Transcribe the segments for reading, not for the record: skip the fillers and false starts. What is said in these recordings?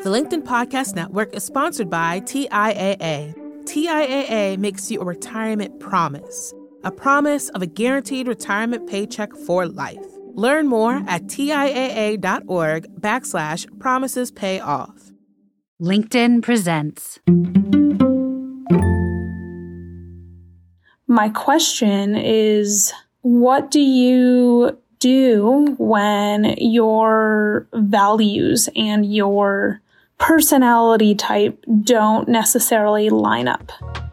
The LinkedIn Podcast Network is sponsored by TIAA. TIAA makes you a retirement promise, a promise of a guaranteed retirement paycheck for life. Learn more at TIAA.org/promises pay off. LinkedIn presents. My question is, what do you do when your values and your personality type don't necessarily line up?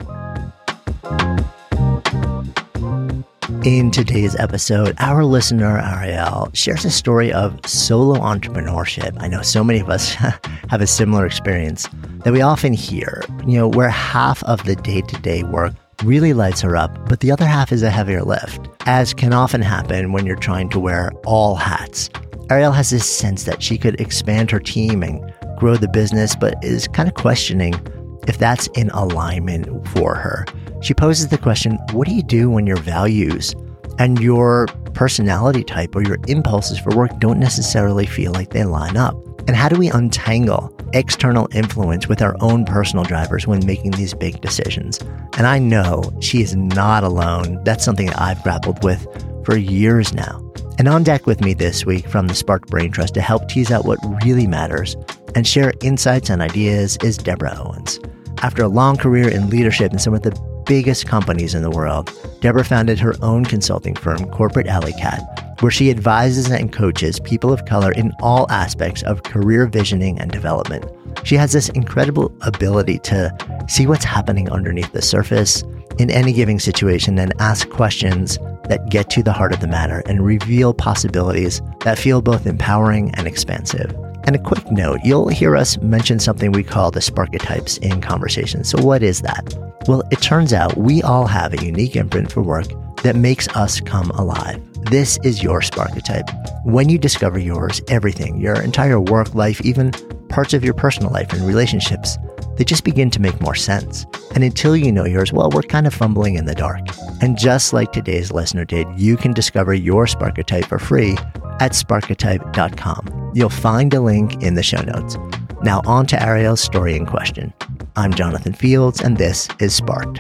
In today's episode, our listener, Ariel, shares a story of solo entrepreneurship. I know so many of us have a similar experience that we often hear, where half of the day-to-day work really lights her up, but the other half is a heavier lift, as can often happen when you're trying to wear all hats. Ariel has this sense that she could expand her team and grow the business, but is kind of questioning if that's in alignment for her. She poses the question, what do you do when your values and your personality type or your impulses for work don't necessarily feel like they line up? And how do we untangle external influence with our own personal drivers when making these big decisions? And I know she is not alone. That's something that I've grappled with for years now. And on deck with me this week from the Spark Brain Trust to help tease out what really matters and share insights and ideas is Deborah Owens. After a long career in leadership in some of the biggest companies in the world, Deborah founded her own consulting firm, Corporate Alley Cat, where she advises and coaches people of color in all aspects of career visioning and development. She has this incredible ability to see what's happening underneath the surface in any given situation and ask questions that get to the heart of the matter and reveal possibilities that feel both empowering and expansive. And a quick note, you'll hear us mention something we call the Sparketypes in conversation. So what is that? Well, it turns out we all have a unique imprint for work that makes us come alive. This is your Sparketype. When you discover yours, everything, your entire work life, even parts of your personal life and relationships, they just begin to make more sense. And until you know yours, well, we're kind of fumbling in the dark. And just like today's listener did, you can discover your Sparketype for free at sparketype.com. You'll find a link in the show notes. Now on to Ariel's story in question. I'm Jonathan Fields, and this is Sparked.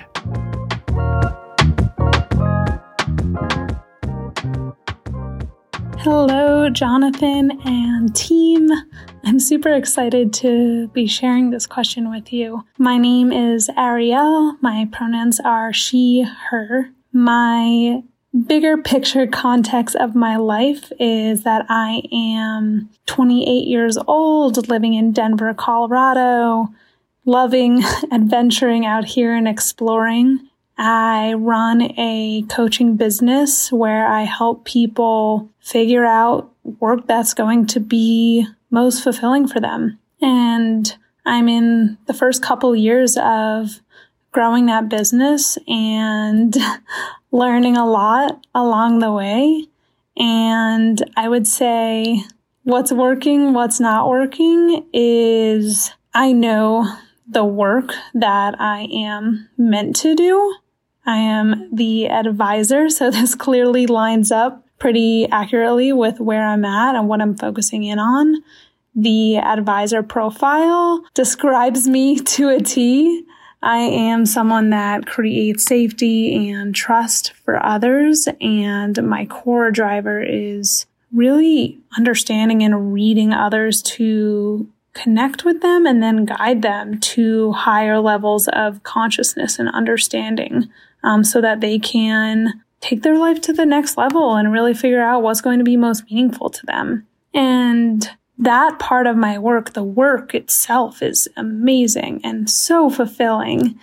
Hello, Jonathan and team. I'm super excited to be sharing this question with you. My name is Ariel. My pronouns are she, her. My bigger picture context of my life is that I am 28 years old, living in Denver, Colorado, loving adventuring out here and exploring. I run a coaching business where I help people figure out work that's going to be most fulfilling for them. And I'm in the first couple years of growing that business and learning a lot along the way. And I would say what's working, what's not working is I know the work that I am meant to do. I am the advisor, so this clearly lines up pretty accurately with where I'm at and what I'm focusing in on. The advisor profile describes me to a T. I am someone that creates safety and trust for others, and my core driver is really understanding and reading others to connect with them and then guide them to higher levels of consciousness and understanding, so that they can take their life to the next level and really figure out what's going to be most meaningful to them. And that part of my work, the work itself, is amazing and so fulfilling.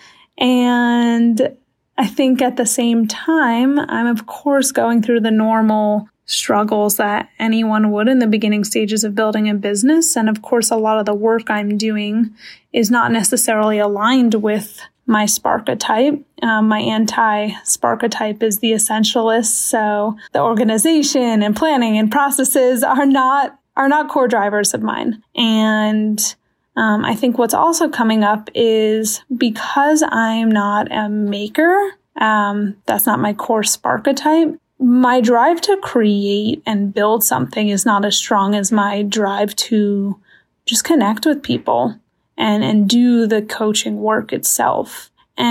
And I think at the same time, I'm of course going through the normal struggles that anyone would in the beginning stages of building a business. And of course, a lot of the work I'm doing is not necessarily aligned with my Sparketype. My anti-Sparketype is the essentialist. So the organization and planning and processes are not core drivers of mine. And I think what's also coming up is because I'm not a maker, that's not my core Sparketype, my drive to create and build something is not as strong as my drive to just connect with people and do the coaching work itself.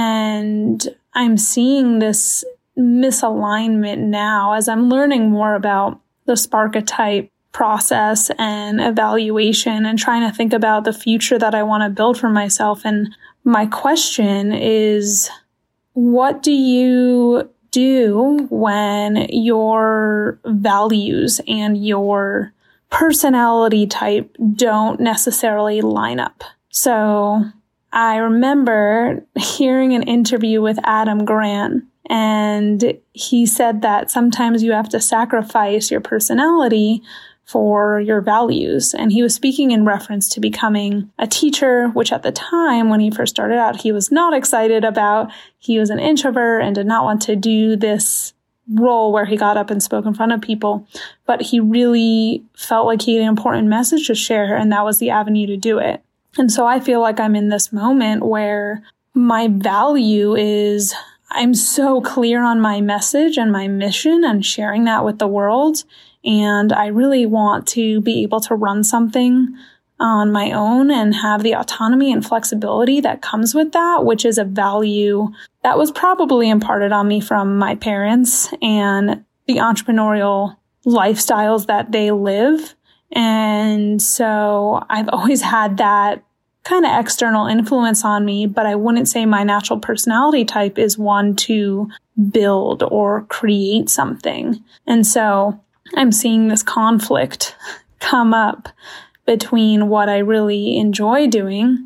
And I'm seeing this misalignment now as I'm learning more about the Sparketype process and evaluation and trying to think about the future that I want to build for myself. And my question is, what do you do when your values and your personality type don't necessarily line up? So I remember hearing an interview with Adam Grant, and he said that sometimes you have to sacrifice your personality for your values. And he was speaking in reference to becoming a teacher, which at the time when he first started out, he was not excited about. He was an introvert and did not want to do this role where he got up and spoke in front of people. But he really felt like he had an important message to share, and that was the avenue to do it. And so I feel like I'm in this moment where my value is I'm so clear on my message and my mission and sharing that with the world. And I really want to be able to run something on my own and have the autonomy and flexibility that comes with that, which is a value that was probably imparted on me from my parents and the entrepreneurial lifestyles that they live. And so I've always had that kind of external influence on me, but I wouldn't say my natural personality type is one to build or create something. And so I'm seeing this conflict come up between what I really enjoy doing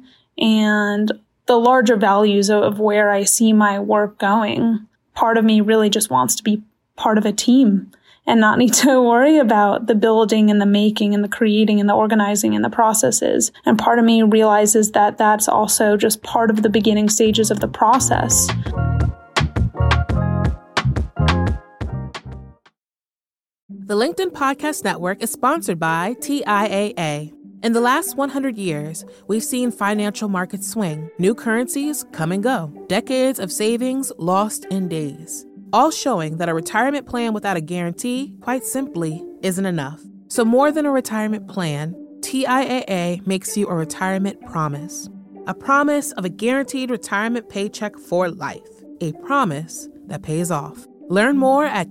and the larger values of where I see my work going. Part of me really just wants to be part of a team and not need to worry about the building and the making and the creating and the organizing and the processes. And part of me realizes that that's also just part of the beginning stages of the process. The LinkedIn Podcast Network is sponsored by TIAA. In the last 100 years, we've seen financial markets swing, new currencies come and go, decades of savings lost in days, all showing that a retirement plan without a guarantee, quite simply, isn't enough. So more than a retirement plan, TIAA makes you a retirement promise. A promise of a guaranteed retirement paycheck for life. A promise that pays off. Learn more at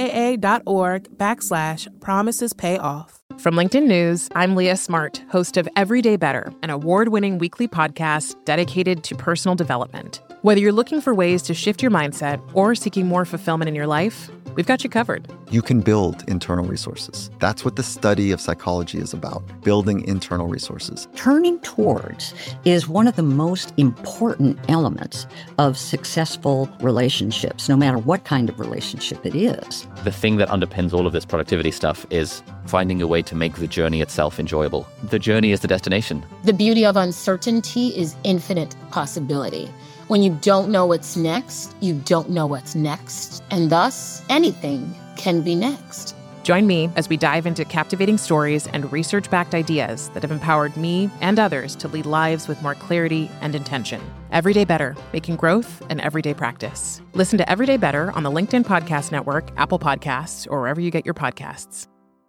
TIAA.org/promisespayoff. From LinkedIn News, I'm Leah Smart, host of Everyday Better, an award-winning weekly podcast dedicated to personal development. Whether you're looking for ways to shift your mindset or seeking more fulfillment in your life, we've got you covered. You can build internal resources. That's what the study of psychology is about, building internal resources. Turning towards is one of the most important elements of successful relationships, no matter what kind of relationship it is. The thing that underpins all of this productivity stuff is finding a way to make the journey itself enjoyable. The journey is the destination. The beauty of uncertainty is infinite possibility. When you don't know what's next, you don't know what's next. And thus, anything can be next. Join me as we dive into captivating stories and research-backed ideas that have empowered me and others to lead lives with more clarity and intention. Everyday Better, making growth an everyday practice. Listen to Everyday Better on the LinkedIn Podcast Network, Apple Podcasts, or wherever you get your podcasts.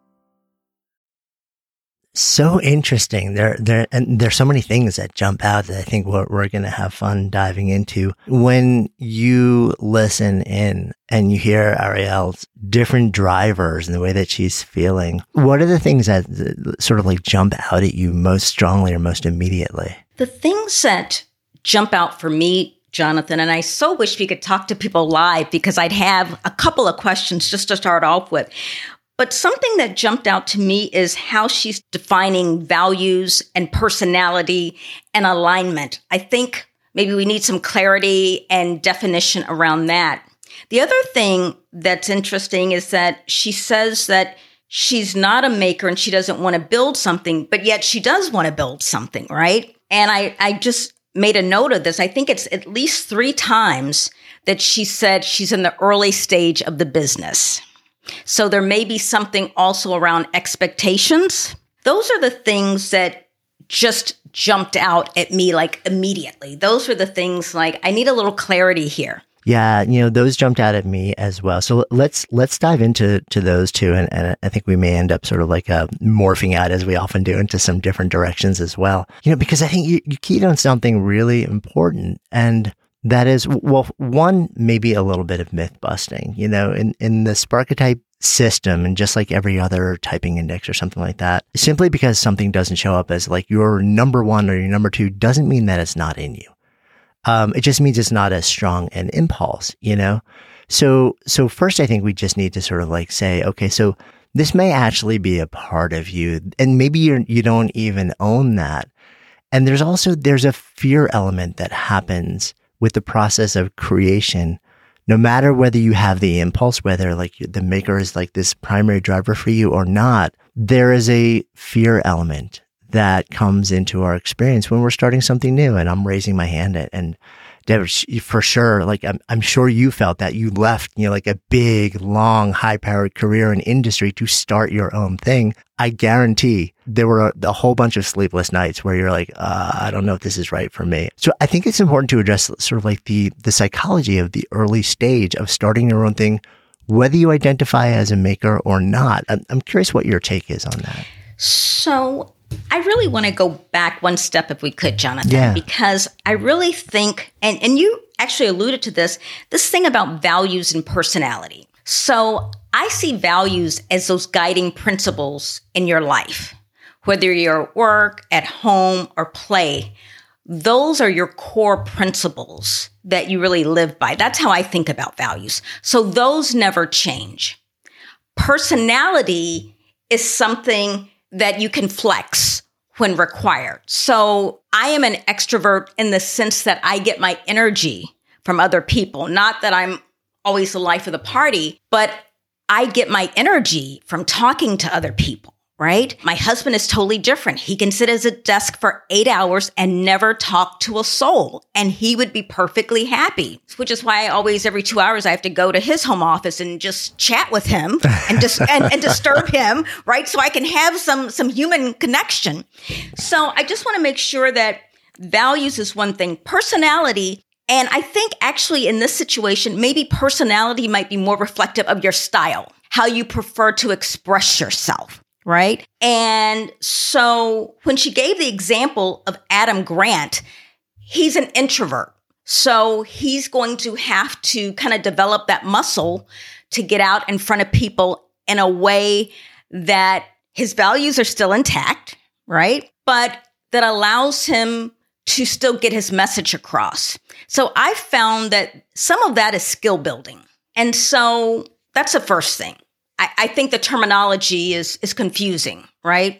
So interesting. There's so many things that jump out that I think we're going to have fun diving into. When you listen in and you hear Arielle's different drivers and the way that she's feeling, what are the things that sort of like jump out at you most strongly or most immediately? The things that jump out for me, Jonathan, and I so wish we could talk to people live because I'd have a couple of questions just to start off with. But something that jumped out to me is how she's defining values and personality and alignment. I think maybe we need some clarity and definition around that. The other thing that's interesting is that she says that she's not a maker and she doesn't want to build something, but yet she does want to build something, right? And I just made a note of this. I think it's at least 3 times that she said she's in the early stage of the business. So there may be something also around expectations. Those are the things that just jumped out at me like immediately. Those are the things like, I need a little clarity here. Yeah, those jumped out at me as well. So let's dive into those two, and I think we may end up sort of like morphing out, as we often do, into some different directions as well. Because I think you keyed on something really important, and that is, well, one, maybe a little bit of myth busting. In the Sparketype system, and just like every other typing index or something like that, simply because something doesn't show up as like your number one or your number two doesn't mean that it's not in you. It just means it's not as strong an impulse, So first, I think we just need to sort of like say, okay, so this may actually be a part of you, and maybe you don't even own that. And there's a fear element that happens with the process of creation, no matter whether you have the impulse, whether like the maker is like this primary driver for you or not. There is a fear element that comes into our experience when we're starting something new. And I'm raising my hand, and Deb, for sure, like I'm sure you felt that you left, like a big, long, high-powered career in industry to start your own thing. I guarantee there were a whole bunch of sleepless nights where you're like, I don't know if this is right for me. So I think it's important to address sort of like the psychology of the early stage of starting your own thing, whether you identify as a maker or not. I'm curious what your take is on that. So I really want to go back one step, if we could, Jonathan, because I really think, and you actually alluded to this thing about values and personality. So I see values as those guiding principles in your life, whether you're at work, at home, or play. Those are your core principles that you really live by. That's how I think about values. So those never change. Personality is something that you can flex when required. So I am an extrovert in the sense that I get my energy from other people. Not that I'm always the life of the party, but I get my energy from talking to other people, right? My husband is totally different. He can sit at a desk for 8 hours and never talk to a soul, and he would be perfectly happy, which is why I always, every 2 hours, I have to go to his home office and just chat with him and just and disturb him, right? So I can have some human connection. So I just want to make sure that values is one thing. Personality, and I think actually in this situation, maybe personality might be more reflective of your style, how you prefer to express yourself. Right. And so when she gave the example of Adam Grant, he's an introvert. So he's going to have to kind of develop that muscle to get out in front of people in a way that his values are still intact, right? But that allows him to still get his message across. So I found that some of that is skill building. And so that's the first thing. I think the terminology is confusing, right?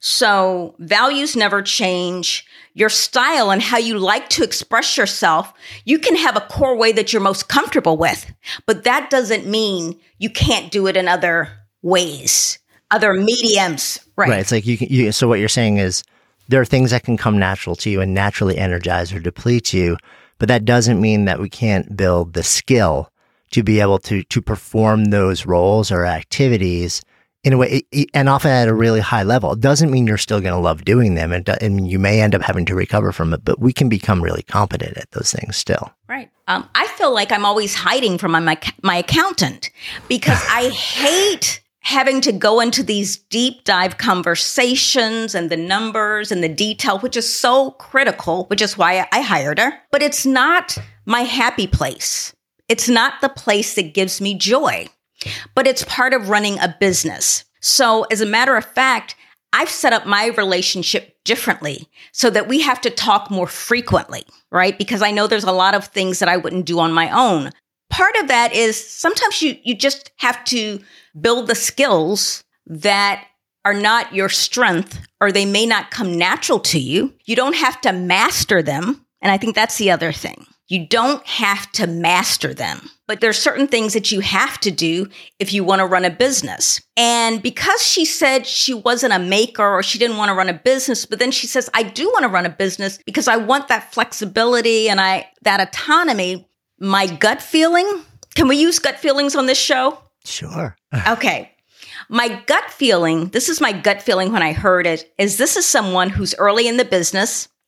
So values never change. Your style and how you like to express yourself, you can have a core way that you're most comfortable with, but that doesn't mean you can't do it in other ways, other mediums, right? Right. It's like so what you're saying is there are things that can come natural to you and naturally energize or deplete you, but that doesn't mean that we can't build the skill to be able to perform those roles or activities in a way, and often at a really high level. It doesn't mean you're still going to love doing them, and you may end up having to recover from it, but we can become really competent at those things still. Right. I feel like I'm always hiding from my accountant because I hate having to go into these deep dive conversations and the numbers and the detail, which is so critical, which is why I hired her. But it's not my happy place. It's not the place that gives me joy, but it's part of running a business. So as a matter of fact, I've set up my relationship differently so that we have to talk more frequently, right? Because I know there's a lot of things that I wouldn't do on my own. Part of that is sometimes you just have to build the skills that are not your strength, or they may not come natural to you. You don't have to master them. And I think that's the other thing. You don't have to master them, but there's certain things that you have to do if you want to run a business. And because she said she wasn't a maker or she didn't want to run a business, but then she says, I do want to run a business because I want that flexibility and that autonomy. My gut feeling, can we use gut feelings on this show? Sure. Okay. My gut feeling, this is my gut feeling when I heard it, is this is someone who's early in the business.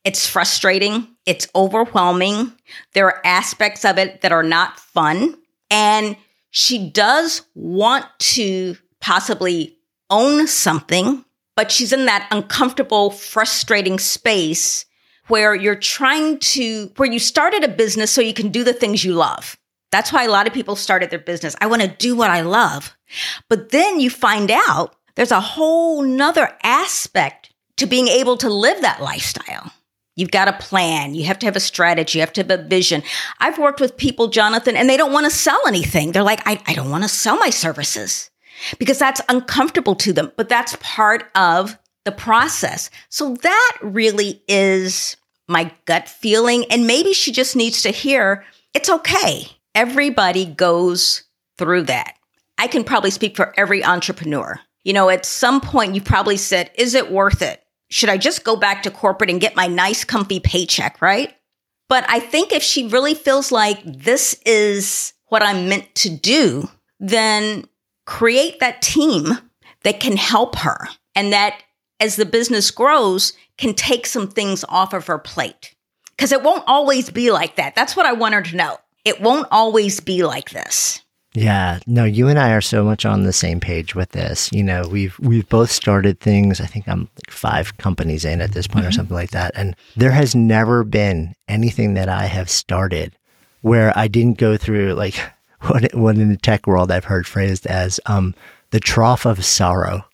It's frustrating. It's overwhelming. There are aspects of it that are not fun. And she does want to possibly own something, but she's in that uncomfortable, frustrating space where you started a business so you can do the things you love. That's why a lot of people started their business. I want to do what I love. But then you find out there's a whole nother aspect to being able to live that lifestyle. You've got a plan. You have to have a strategy. You have to have a vision. I've worked with people, Jonathan, and they don't want to sell anything. They're like, I don't want to sell my services because that's uncomfortable to them. But that's part of the process. So that really is my gut feeling. And maybe she just needs to hear it's okay. Everybody goes through that. I can probably speak for every entrepreneur. At some point you probably said, is it worth it? Should I just go back to corporate and get my nice, comfy paycheck, right? But I think if she really feels like this is what I'm meant to do, then create that team that can help her and that as the business grows can take some things off of her plate. Because it won't always be like that. That's what I want her to know. It won't always be like this. Yeah, no, you and I are so much on the same page with this. We've both started things. I think I'm like 5 companies in at this point or something like that. And there has never been anything that I have started where I didn't go through like what in the tech world I've heard phrased as the trough of sorrow,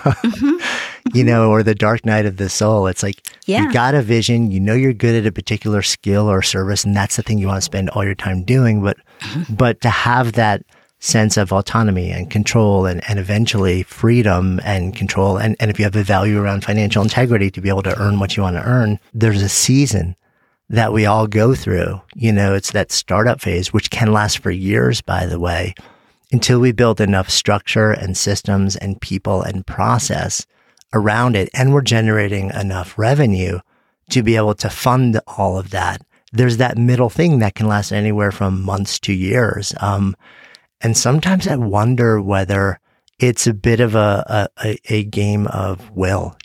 or the dark night of the soul. It's like you got a vision, you're good at a particular skill or service, and that's the thing you want to spend all your time doing. But to have that sense of autonomy and control and eventually freedom and control. And if you have a value around financial integrity to be able to earn what you want to earn, there's a season that we all go through. It's that startup phase, which can last for years, by the way, until we build enough structure and systems and people and process around it. And we're generating enough revenue to be able to fund all of that. There's that middle thing that can last anywhere from months to years. And sometimes I wonder whether it's a bit of a game of will,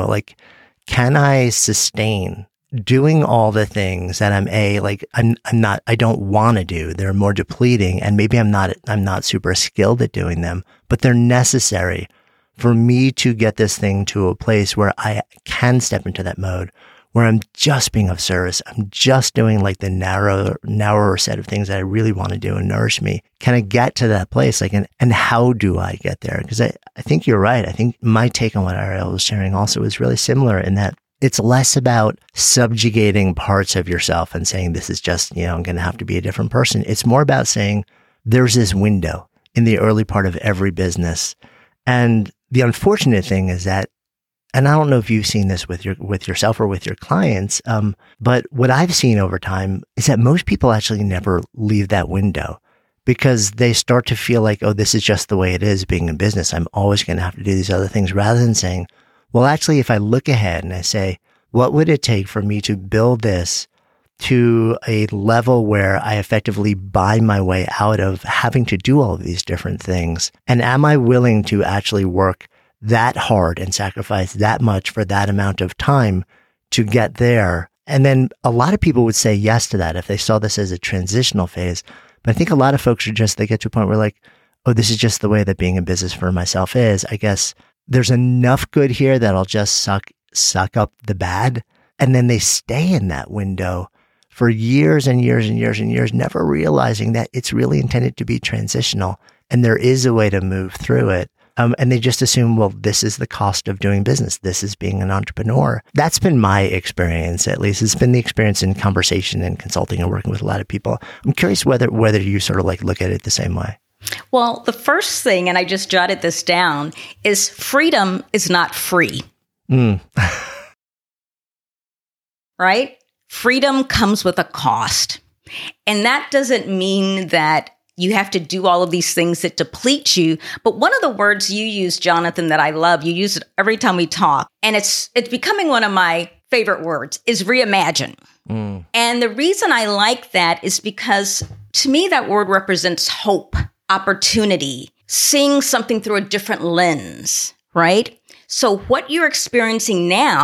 can I sustain doing all the things that I don't want to do? They're more depleting, and maybe I'm not super skilled at doing them, but they're necessary for me to get this thing to a place where I can step into that mode, where I'm just being of service. I'm just doing like the narrower set of things that I really want to do and nourish me. Can I get to that place? And how do I get there? Because I think you're right. I think my take on what Ariel was sharing also is really similar in that it's less about subjugating parts of yourself and saying, this is just, I'm going to have to be a different person. It's more about saying there's this window in the early part of every business. And the unfortunate thing is that, and I don't know if you've seen this with yourself or with your clients, but what I've seen over time is that most people actually never leave that window because they start to feel like, oh, this is just the way it is being in business. I'm always going to have to do these other things, rather than saying, well, actually, if I look ahead and I say, what would it take for me to build this to a level where I effectively buy my way out of having to do all of these different things? And am I willing to actually work that hard and sacrifice that much for that amount of time to get there? And then a lot of people would say yes to that if they saw this as a transitional phase. But I think a lot of folks they get to a point where like, oh, this is just the way that being in business for myself is. I guess there's enough good here that I'll just suck up the bad. And then they stay in that window for years and years and years and years, never realizing that it's really intended to be transitional and there is a way to move through it. And they just assume, well, this is the cost of doing business. This is being an entrepreneur. That's been my experience, at least. It's been the experience in conversation and consulting and working with a lot of people. I'm curious whether you sort of like look at it the same way. Well, the first thing, and I just jotted this down, is freedom is not free. Right? Freedom comes with a cost. And that doesn't mean that you have to do all of these things that deplete you. But one of the words you use, Jonathan, that I love, you use it every time we talk, and it's becoming one of my favorite words, is reimagine. And the reason I like that is because to me, that word represents hope, opportunity, seeing something through a different lens, right? So what you're experiencing now,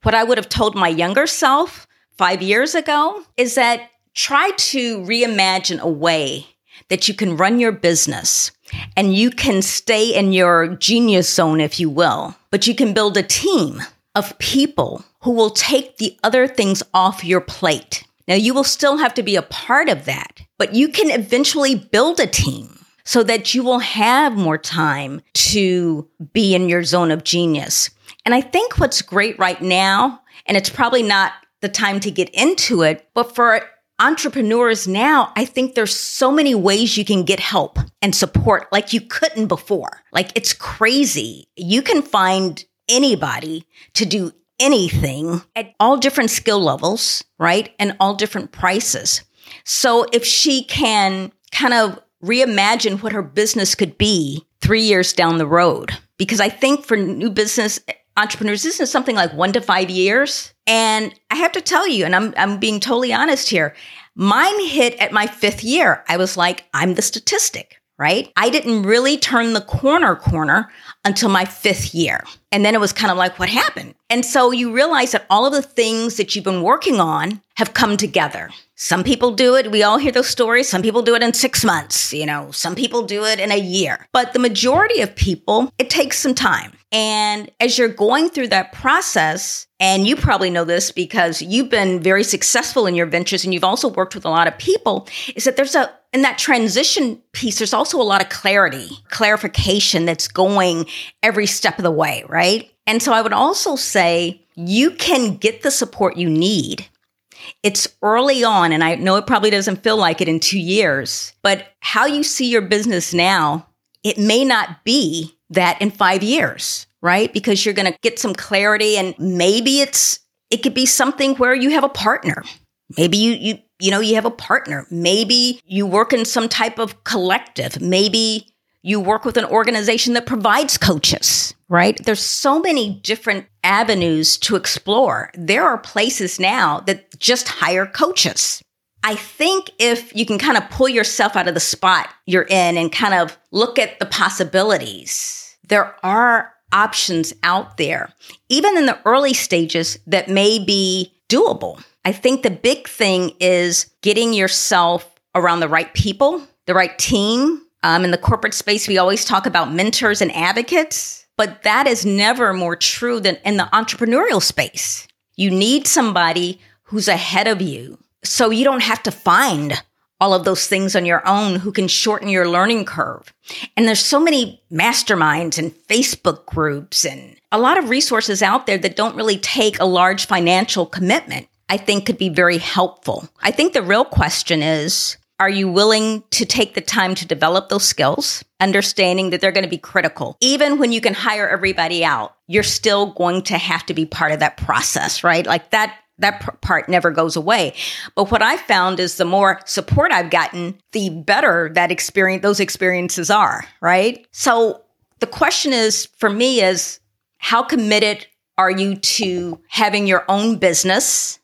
what I would have told my younger self 5 years ago is that try to reimagine a way that you can run your business and you can stay in your genius zone, if you will, but you can build a team of people who will take the other things off your plate. Now, you will still have to be a part of that, but you can eventually build a team so that you will have more time to be in your zone of genius. And I think what's great right now, and it's probably not the time to get into it, but for entrepreneurs now, I think there's so many ways you can get help and support like you couldn't before. Like, it's crazy. You can find anybody to do anything at all different skill levels, right? And all different prices. So if she can kind of reimagine what her business could be 3 years down the road, because I think for new business entrepreneurs, this is something like 1 to 5 years. And I have to tell you, and I'm being totally honest here, mine hit at my 5th year. I was like, I'm the statistic, right? I didn't really turn the corner until my 5th year. And then it was kind of like, what happened? And so you realize that all of the things that you've been working on have come together. Some people do it. We all hear those stories. Some people do it in 6 months. Some people do it in a year. But the majority of people, it takes some time. And as you're going through that process, and you probably know this because you've been very successful in your ventures and you've also worked with a lot of people, is that in that transition piece, there's also a lot of clarification that's going every step of the way, right? And so I would also say you can get the support you need. It's early on, and I know it probably doesn't feel like it in 2 years, but how you see your business now, it may not be that in 5 years, right? Because you're going to get some clarity, and maybe it could be something where you have a partner. Maybe you have a partner. Maybe you work in some type of collective. Maybe you work with an organization that provides coaches, right? There's so many different avenues to explore. There are places now that just hire coaches. I think if you can kind of pull yourself out of the spot you're in and kind of look at the possibilities, there are options out there, even in the early stages, that may be doable. I think the big thing is getting yourself around the right people, the right team. In the corporate space, we always talk about mentors and advocates, but that is never more true than in the entrepreneurial space. You need somebody who's ahead of you, so you don't have to find all of those things on your own, who can shorten your learning curve. And there's so many masterminds and Facebook groups and a lot of resources out there that don't really take a large financial commitment, I think could be very helpful. I think the real question is, are you willing to take the time to develop those skills, understanding that they're going to be critical? Even when you can hire everybody out, you're still going to have to be part of that process, right? Like that part never goes away. But what I found is the more support I've gotten, the better those experiences are, right? So the question is, for me, is how committed are you to having your own business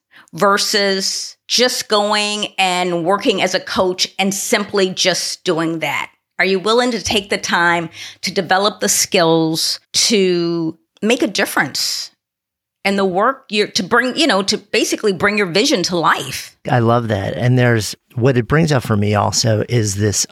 versus just going and working as a coach and simply just doing that? Are you willing to take the time to develop the skills to make a difference in the work to bring, to basically bring your vision to life? I love that. And there's what it brings up for me also is this,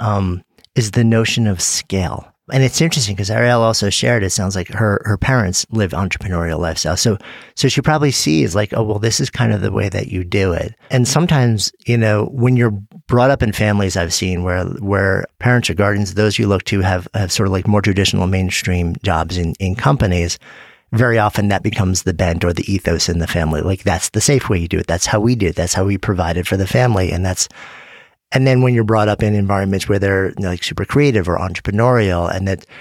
is the notion of scale. And it's interesting because Arielle also shared, it sounds like her parents live entrepreneurial lifestyle. So she probably sees like, oh, well, this is kind of the way that you do it. And sometimes, when you're brought up in families I've seen where parents or guardians, those you look to have sort of like more traditional mainstream jobs in companies, very often that becomes the bent or the ethos in the family. Like, that's the safe way you do it. That's how we did it. That's how we provided for the family. And then when you're brought up in environments where they're like super creative or entrepreneurial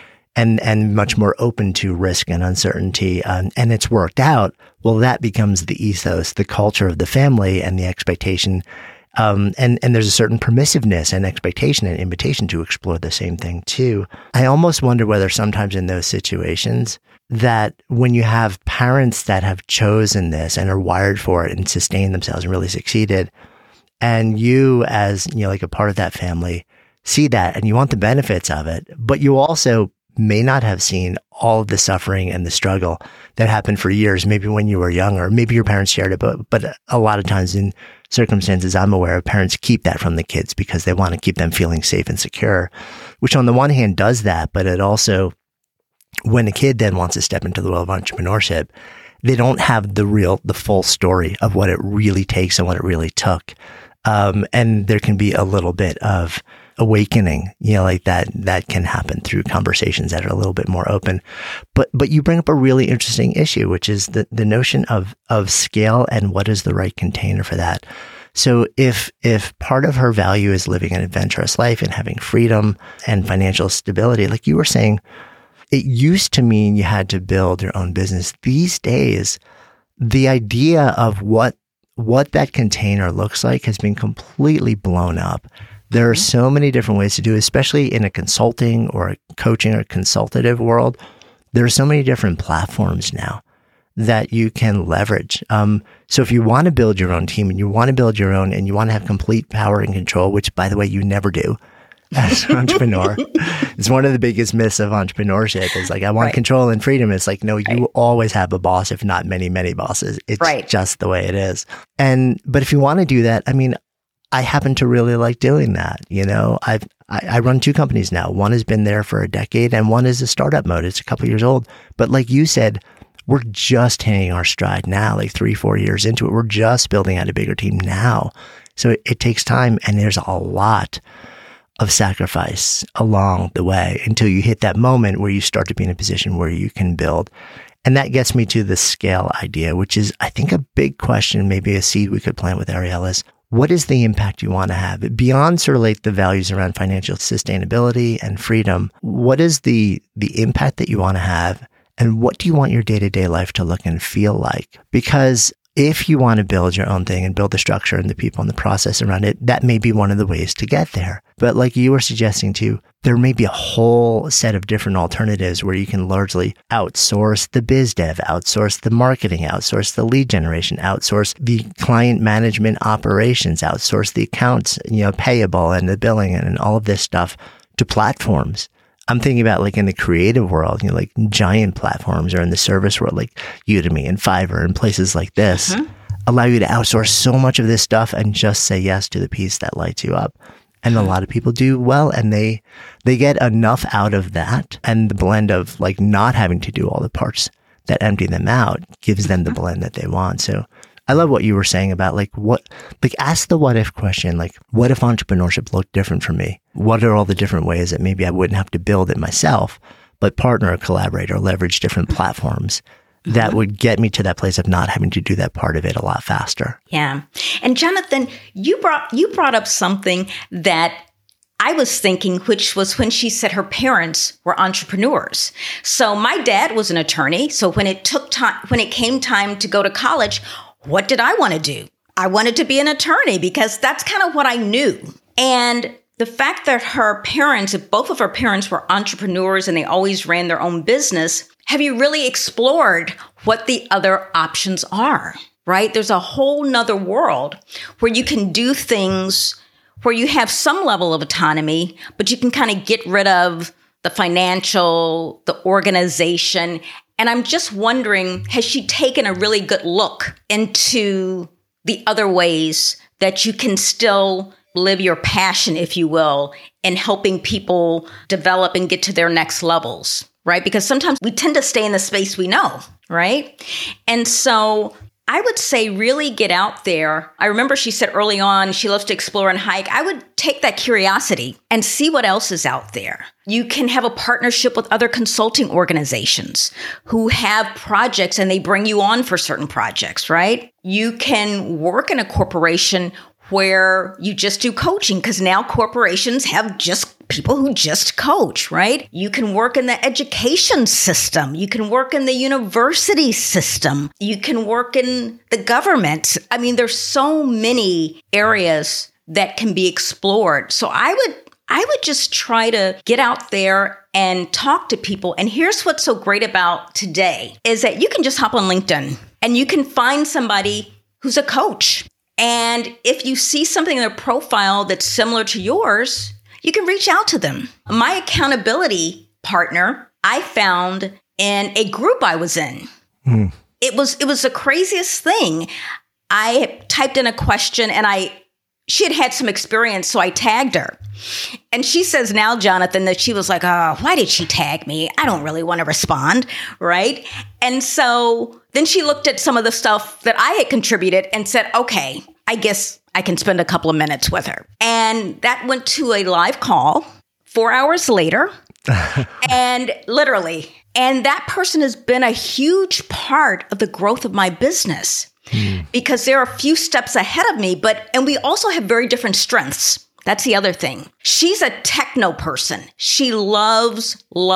and much more open to risk and uncertainty, and it's worked out, well, that becomes the ethos, the culture of the family and the expectation. And there's a certain permissiveness and expectation and invitation to explore the same thing too. I almost wonder whether sometimes in those situations that when you have parents that have chosen this and are wired for it and sustained themselves and really succeeded, and you as, like a part of that family see that and you want the benefits of it, but you also may not have seen all of the suffering and the struggle that happened for years, maybe when you were younger, maybe your parents shared it, but a lot of times in circumstances I'm aware of, parents keep that from the kids because they want to keep them feeling safe and secure, which on the one hand does that, but it also, when a kid then wants to step into the world of entrepreneurship, they don't have the full story of what it really takes and what it really took. And there can be a little bit of awakening, like that can happen through conversations that are a little bit more open. But you bring up a really interesting issue, which is the notion of scale and what is the right container for that. So if part of her value is living an adventurous life and having freedom and financial stability, like you were saying, it used to mean you had to build your own business. These days, the idea of what that container looks like has been completely blown up. There are so many different ways to do it, especially in a consulting or a coaching or consultative world. There are so many different platforms now that you can leverage. So if you want to build your own team and you want to have complete power and control, which by the way, you never do as an entrepreneur, it's one of the biggest myths of entrepreneurship is like, I want control and freedom. It's like, no, you always have a boss, if not many, many bosses. It's just the way it is. But if you want to do that, I mean, I happen to really like doing that. I run 2 companies now. One has been there for a decade and one is a startup mode. It's a couple of years old. But like you said, we're just hitting our stride now, like 3-4 years into it. We're just building out a bigger team now. So it takes time and there's a lot of sacrifice along the way until you hit that moment where you start to be in a position where you can build. And that gets me to the scale idea, which is, I think, a big question, maybe a seed we could plant with Ariel is, what is the impact you want to have? Beyond sort of like the values around financial sustainability and freedom, what is the impact that you want to have? And what do you want your day-to-day life to look and feel like? Because if you want to build your own thing and build the structure and the people and the process around it, that may be one of the ways to get there. But like you were suggesting too, there may be a whole set of different alternatives where you can largely outsource the biz dev, outsource the marketing, outsource the lead generation, outsource the client management operations, outsource the accounts, payable and the billing and all of this stuff to platforms. I'm thinking about like in the creative world, like giant platforms, or in the service world, like Udemy and Fiverr and places like this allow you to outsource so much of this stuff and just say yes to the piece that lights you up. And a lot of people do well, and they get enough out of that. And the blend of like not having to do all the parts that empty them out gives them the blend that they want. So I love what you were saying about ask the what if question, like what if entrepreneurship looked different for me? What are all the different ways that maybe I wouldn't have to build it myself, but partner or collaborate or leverage different platforms that would get me to that place of not having to do that part of it a lot faster. Yeah. And Jonathan, you brought up something that I was thinking, which was when she said her parents were entrepreneurs. So my dad was an attorney. So when it came time to go to college, what did I want to do? I wanted to be an attorney because that's kind of what I knew. And the fact that both of her parents were entrepreneurs and they always ran their own business, have you really explored what the other options are, right? There's a whole nother world where you can do things where you have some level of autonomy, but you can kind of get rid of the financial, the organization. And I'm just wondering, has she taken a really good look into the other ways that you can still live your passion, if you will, in helping people develop and get to their next levels, right? Because sometimes we tend to stay in the space we know, right? And so I would say really get out there. I remember she said early on she loves to explore and hike. I would take that curiosity and see what else is out there. You can have a partnership with other consulting organizations who have projects and they bring you on for certain projects, right? You can work in a corporation where you just do coaching because now corporations have just people who just coach, right? You can work in the education system. You can work in the university system. You can work in the government. I mean, there's so many areas that can be explored. So I would just try to get out there and talk to people. And here's what's so great about today is that you can just hop on LinkedIn and you can find somebody who's a coach. And if you see something in their profile that's similar to yours, you can reach out to them. My accountability partner I found in a group I was in. It was the craziest thing. I typed in a question and she had some experience, so I tagged her. And she says now, Jonathan, that she was like, oh, why did she tag me? I don't really want to respond, right? And so then she looked at some of the stuff that I had contributed and said, okay, I guess I can spend a couple of minutes with her. And that went to a live call 4 hours later. And literally, and that person has been a huge part of the growth of my business because they're a few steps ahead of me, and we also have very different strengths. That's the other thing. She's a techno person. She loves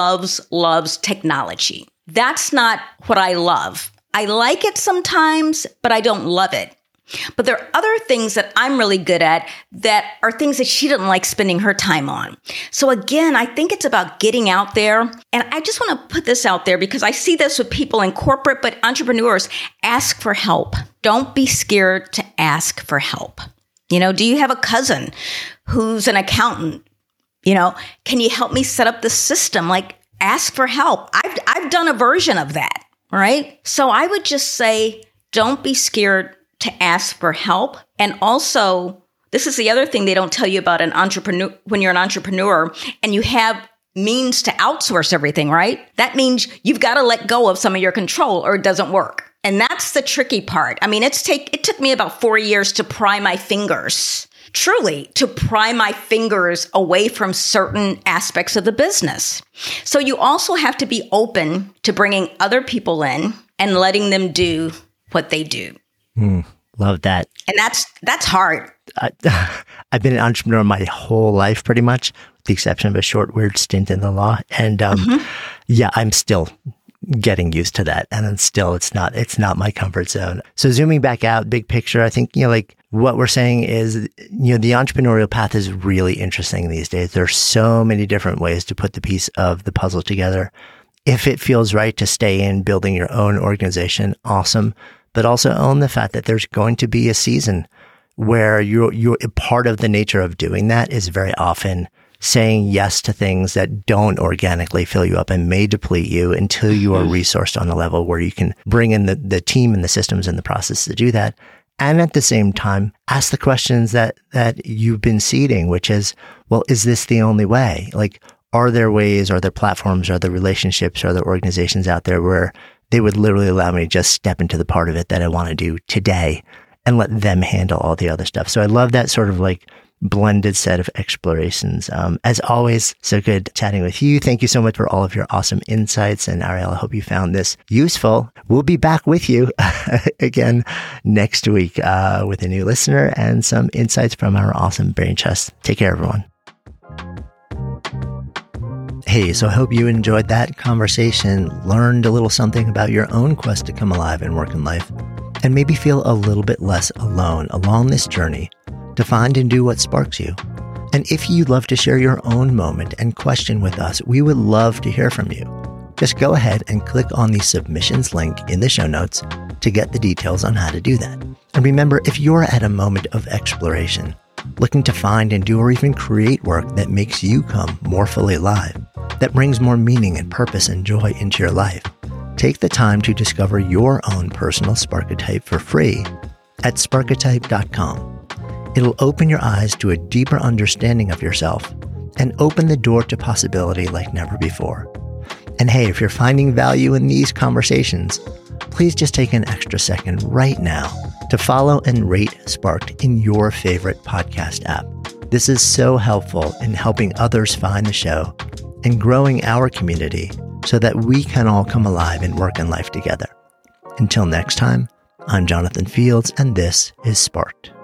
technology. That's not what I love. I like it sometimes, but I don't love it. But there are other things that I'm really good at that are things that she didn't like spending her time on. So again, I think it's about getting out there. And I just want to put this out there because I see this with people in corporate, but entrepreneurs, ask for help. Don't be scared to ask for help. Do you have a cousin who's an accountant? Can you help me set up the system? Like, ask for help. I've done a version of that, right? So I would just say, don't be scared to ask for help. And also, this is the other thing they don't tell you about an entrepreneur when you're an entrepreneur and you have means to outsource everything, right? That means you've got to let go of some of your control or it doesn't work. And that's the tricky part. I mean, it took me about 4 years to pry my fingers, truly, to pry my fingers away from certain aspects of the business. So you also have to be open to bringing other people in and letting them do what they do. Love that. And that's hard. I've been an entrepreneur my whole life, pretty much, with the exception of a short, weird stint in the law. And I'm still getting used to that. And then still, it's not my comfort zone. So zooming back out, big picture, I think, like what we're saying is, the entrepreneurial path is really interesting these days. There's so many different ways to put the piece of the puzzle together. If it feels right to stay in building your own organization, awesome. But also own the fact that there's going to be a season where you're part of the nature of doing that is very often saying yes to things that don't organically fill you up and may deplete you until you are resourced on a level where you can bring in the team and the systems and the process to do that. And at the same time, ask the questions that you've been seeding, which is, well, is this the only way? Like, are there ways, are there platforms, are there relationships, are there organizations out there where they would literally allow me to just step into the part of it that I want to do today and let them handle all the other stuff. So I love that sort of like blended set of explorations. As always, so good chatting with you. Thank you so much for all of your awesome insights. And Ariel, I hope you found this useful. We'll be back with you again next week with a new listener and some insights from our awesome brain trust. Take care, everyone. Hey, so I hope you enjoyed that conversation, learned a little something about your own quest to come alive in work and life, and maybe feel a little bit less alone along this journey to find and do what sparks you. And if you'd love to share your own moment and question with us, we would love to hear from you. Just go ahead and click on the submissions link in the show notes to get the details on how to do that. And remember, if you're at a moment of exploration, looking to find and do or even create work that makes you come more fully alive, that brings more meaning and purpose and joy into your life, take the time to discover your own personal Sparketype for free at Sparketype.com. It'll open your eyes to a deeper understanding of yourself and open the door to possibility like never before. And hey, if you're finding value in these conversations, please just take an extra second right now to follow and rate Sparked in your favorite podcast app. This is so helpful in helping others find the show and growing our community so that we can all come alive in work and life together. Until next time, I'm Jonathan Fields, and this is Sparked.